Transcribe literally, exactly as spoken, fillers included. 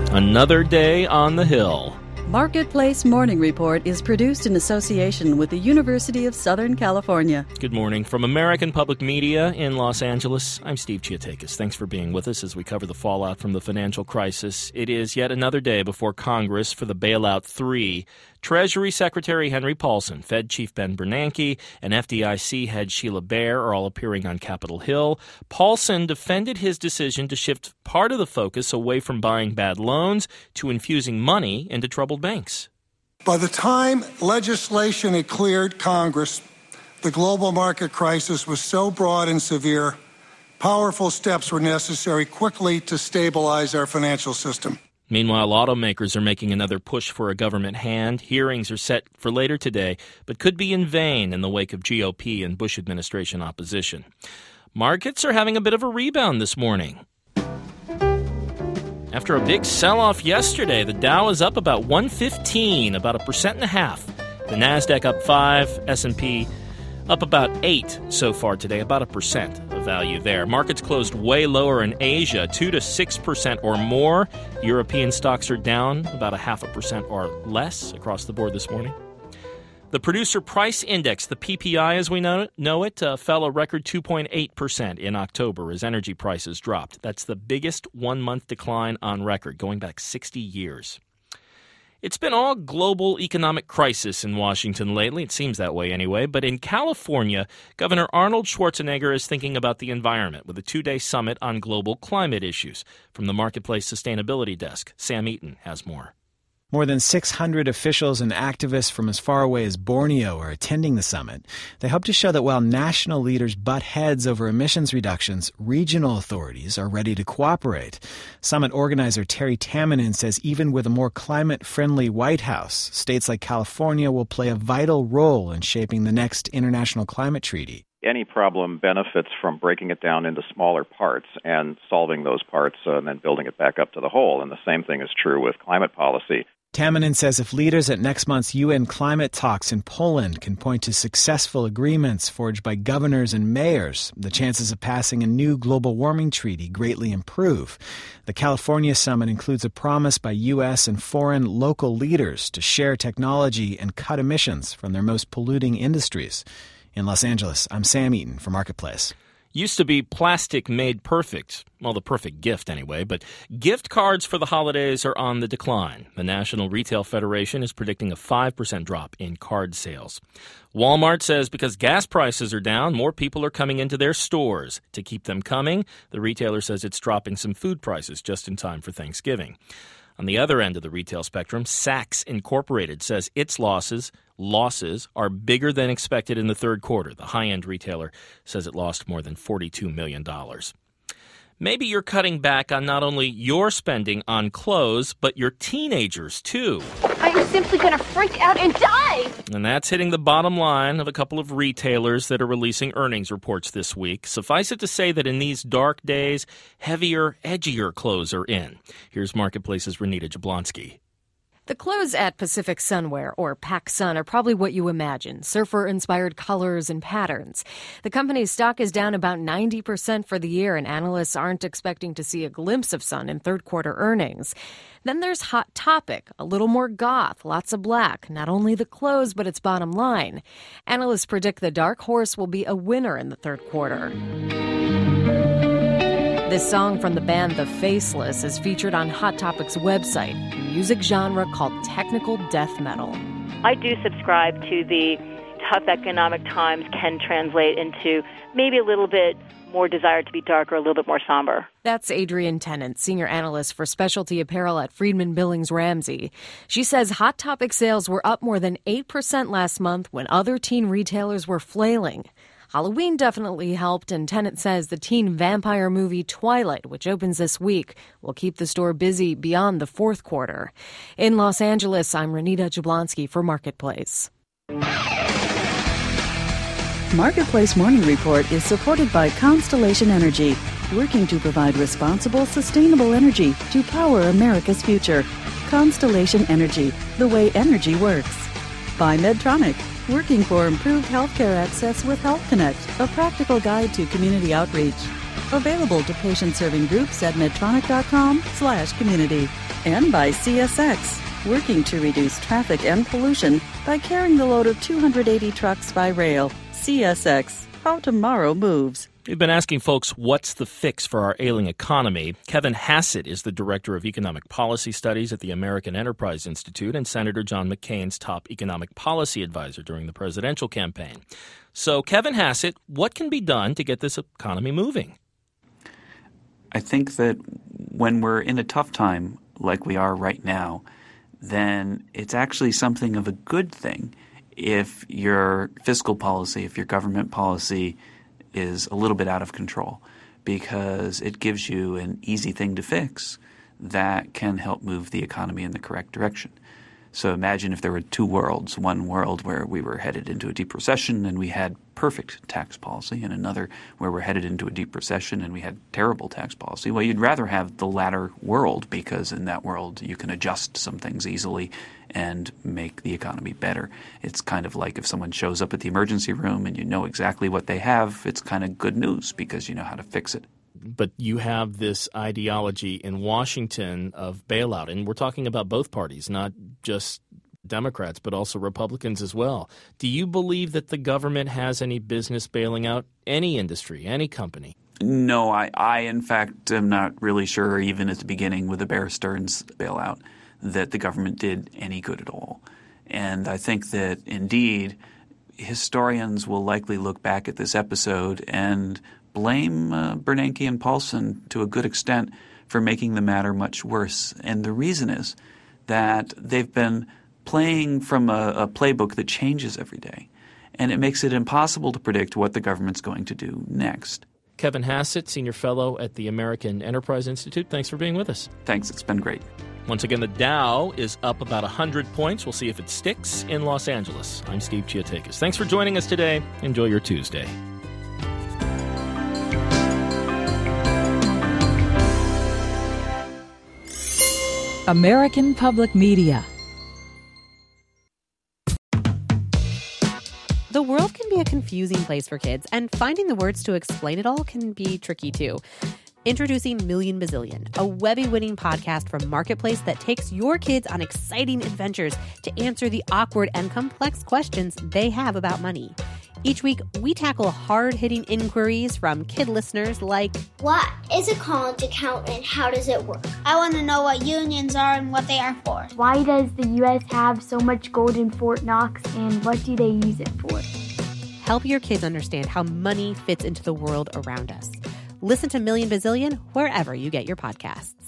Another day on the Hill. Marketplace Morning Report is produced in association with the University of Southern California. Good morning. From American Public Media in Los Angeles, I'm Steve Chiotakis. Thanks for being with us as we cover the fallout from the financial crisis. It is yet another day before Congress for the Bailout three. Treasury Secretary Henry Paulson, Fed Chief Ben Bernanke, and F D I C head Sheila Bair are all appearing on Capitol Hill. Paulson defended his decision to shift part of the focus away from buying bad loans to infusing money into troubled banks. By the time legislation had cleared Congress, the global market crisis was so broad and severe, powerful steps were necessary quickly to stabilize our financial system. Meanwhile, automakers are making another push for a government hand. Hearings are set for later today, but could be in vain in the wake of G O P and Bush administration opposition. Markets are having a bit of a rebound this morning. After a big sell-off yesterday, the Dow is up about one fifteen, about a percent and a half. The NASDAQ up five, S and P up about eight so far today, about a percent of value there. Markets closed way lower in Asia, two to six percent or more. European stocks are down about a half a percent or less across the board this morning. The Producer Price Index, the P P I as we know it, know it uh, fell a record two point eight percent in October as energy prices dropped. That's the biggest one-month decline on record, going back sixty years. It's been all global economic crisis in Washington lately. It seems that way anyway. But in California, Governor Arnold Schwarzenegger is thinking about the environment with a two-day summit on global climate issues. From the Marketplace Sustainability Desk, Sam Eaton has more. More than six hundred officials and activists from as far away as Borneo are attending the summit. They hope to show that while national leaders butt heads over emissions reductions, regional authorities are ready to cooperate. Summit organizer Terry Tamminen says even with a more climate-friendly White House, states like California will play a vital role in shaping the next international climate treaty. Any problem benefits from breaking it down into smaller parts and solving those parts uh, and then building it back up to the whole. And the same thing is true with climate policy. Tamminen says if leaders at next month's U N climate talks in Poland can point to successful agreements forged by governors and mayors, the chances of passing a new global warming treaty greatly improve. The California summit includes a promise by U S and foreign local leaders to share technology and cut emissions from their most polluting industries. In Los Angeles, I'm Sam Eaton for Marketplace. Used to be plastic made perfect. Well, the perfect gift anyway, but gift cards for the holidays are on the decline. The National Retail Federation is predicting a five percent drop in card sales. Walmart says because gas prices are down, more people are coming into their stores. To keep them coming, the retailer says it's dropping some food prices just in time for Thanksgiving. On the other end of the retail spectrum, Saks Incorporated says its losses losses are bigger than expected in the third quarter. The high-end retailer says it lost more than forty-two million dollars. Maybe you're cutting back on not only your spending on clothes, but your teenagers, too. I'm simply going to freak out and die! And that's hitting the bottom line of a couple of retailers that are releasing earnings reports this week. Suffice it to say that in these dark days, heavier, edgier clothes are in. Here's Marketplace's Renita Jablonski. The clothes at Pacific Sunwear, or PacSun, are probably what you imagine, surfer-inspired colors and patterns. The company's stock is down about ninety percent for the year, and analysts aren't expecting to see a glimpse of sun in third-quarter earnings. Then there's Hot Topic, a little more goth, lots of black, not only the clothes but its bottom line. Analysts predict the dark horse will be a winner in the third quarter. This song from the band The Faceless is featured on Hot Topic's website, a music genre called technical death metal. I do subscribe to the tough economic times can translate into maybe a little bit more desire to be darker, a little bit more somber. That's Adrienne Tennant, senior analyst for specialty apparel at Friedman Billings Ramsey. She says Hot Topic sales were up more than eight percent last month when other teen retailers were flailing. Halloween definitely helped, and Tennant says the teen vampire movie Twilight, which opens this week, will keep the store busy beyond the fourth quarter. In Los Angeles, I'm Renita Jablonski for Marketplace. Marketplace Morning Report is supported by Constellation Energy, working to provide responsible, sustainable energy to power America's future. Constellation Energy, the way energy works. By Medtronic, working for improved healthcare access with Health Connect, a practical guide to community outreach. Available to patient-serving groups at medtronic.com slash community. And by C S X, working to reduce traffic and pollution by carrying the load of two hundred eighty trucks by rail. C S X, how tomorrow moves. We've been asking folks what's the fix for our ailing economy. Kevin Hassett is the Director of Economic Policy Studies at the American Enterprise Institute and Senator John McCain's top economic policy advisor during the presidential campaign. So, Kevin Hassett, what can be done to get this economy moving? I think that when we're in a tough time like we are right now, then it's actually something of a good thing if your fiscal policy, if your government policy is a little bit out of control, because it gives you an easy thing to fix that can help move the economy in the correct direction. So imagine if there were two worlds, one world where we were headed into a deep recession and we had perfect tax policy, and another where we're headed into a deep recession and we had terrible tax policy. Well, you'd rather have the latter world, because in that world you can adjust some things easily and make the economy better. It's kind of like if someone shows up at the emergency room and you know exactly what they have, it's kind of good news because you know how to fix it. But you have this ideology in Washington of bailout, and we're talking about both parties, not just Democrats, but also Republicans as well. Do you believe that the government has any business bailing out any industry, any company? No, I, I in fact am not really sure, even at the beginning with the Bear Stearns bailout, that the government did any good at all. And I think that indeed historians will likely look back at this episode and blame uh, Bernanke and Paulson to a good extent for making the matter much worse. And the reason is that they've been playing from a, a playbook that changes every day, and it makes it impossible to predict what the government's going to do next. Kevin Hassett, Senior Fellow at the American Enterprise Institute, thanks for being with us. Thanks. It's been great. Once again, the Dow is up about one hundred points. We'll see if it sticks in Los Angeles. I'm Steve Chiotakis. Thanks for joining us today. Enjoy your Tuesday. American Public Media. The world can be a confusing place for kids, and finding the words to explain it all can be tricky too. Introducing Million Bazillion, a Webby-winning podcast from Marketplace that takes your kids on exciting adventures to answer the awkward and complex questions they have about money. Each week, we tackle hard-hitting inquiries from kid listeners like, what is a college account and how does it work? I want to know what unions are and what they are for. Why does the U S have so much gold in Fort Knox, and what do they use it for? Help your kids understand how money fits into the world around us. Listen to Million Bazillion wherever you get your podcasts.